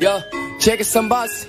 Yo, check it some boss.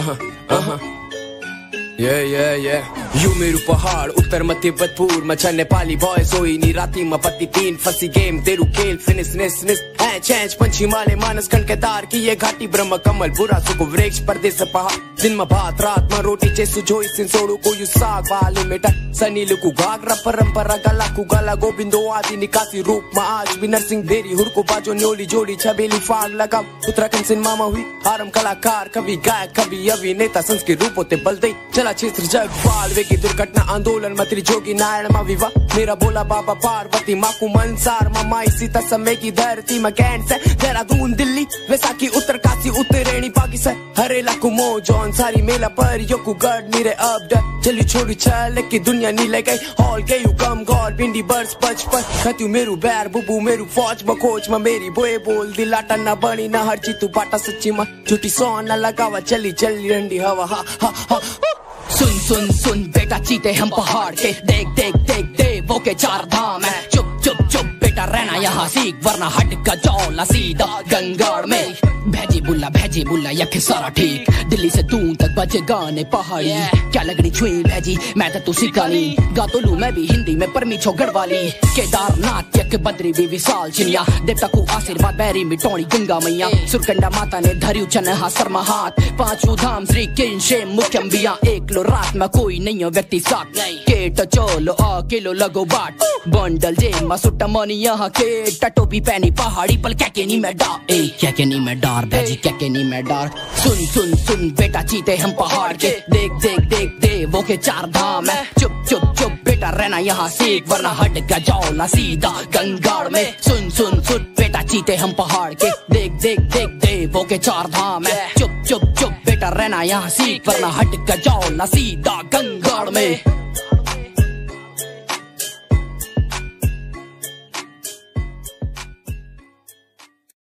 Yeah. यू मेरू पहाड़ उत्तर में तिब्बतपुर मचा नेपाली बॉय सोई नी राती में पत्ती तीन फंसी गेम तेरू खेल फिनिश निस चैंच पंछी माले मानस खंड के तार की ये घाटी ब्रह्म कमल बुरा सुको वृक्ष परदेश पहाड़ दिन में भात रात में रोटी चेसु जोई सिन सोड़ू को यू साग वाले मेटा सनी लुकु घाघरा परंपरा गला गोविंदो आदि निकासी रूप में आज भी नरसिंह देरी हुड़को बाजो न्योली जोड़ी छबेली फाग लगा उत्तराखंड सिन मामा हुई आरम कलाकार कभी गायक कभी अभिनेता संस्कृत रूपों ते बल दे चला क्षेत्र जग बाल वे की दुर्घटना आंदोलन मत्री जोगी नारायण मा विवाह मेरा बोला बाबा पार्वती माँ को मनसार मामा सीता समय की धरती में कैंसर देहरादून दिल्ली वैसाखी उत्तरकाशी उत्तरेणी पाकिस्तान हरेला कुमो जॉन सारी मेला पर योकु गढ़ नीरे अब चली छोड़ी चल की दुनिया नी ले गई हॉल गई गम गॉल भिंडी बर्स बचपन खत्यू मेरू बैर बुबू मेरू फौज में कोच में मेरी बोए बोल दिलाटा न बनी न हर चीतू पाटा सच्ची में झूठी सौ न लगावा चली रंडी हवा हा सुन बेटा चीते हम पहाड़ के देख वो के चार धाम है चुप बेटा रहना यहाँ सीख वरना हट का जौला सीधा गंगाड़ में भेजी बुल्ला यख सारा ठीक दिल्ली से दूर तक बजे गाने पहाड़ी क्या लगनी छुई भेजी मैं तो तू सिखानी गा तो लू मैं भी हिंदी में परमी छोगड़ वाली केदारनाथ यक बद्री भी विशाल चिनिया देवता को आशीर्वाद बैरी मिटोनी गंगा मैया सुरकंडा माता ने धरियु चनहा शर्मा हाथ पांचों धाम श्री किन शेम मुख्यम बिया एक लो रात में कोई नहीं हो व्यक्ति साथ केट चोलो किलो लगो बाट बंडल जे मसुट्टा मनी यहाँ के टटोपी पहनी पहाड़ी पल क्या नहीं मैं डार क्या नहीं मैं डार भेजी क्या नहीं मैं डार सुन बेटा चीते हम पहाड़ के देख वो के चार धाम है चुप बेटा रहना यहाँ सीख वरना हट का जौला सीधा गंगाड़ में सुन बेटा चीते हम पहाड़ के देख वो के चार धाम है चुप बेटा रहना यहाँ सीख वरना हट का जौला सीधा गंगाड़ में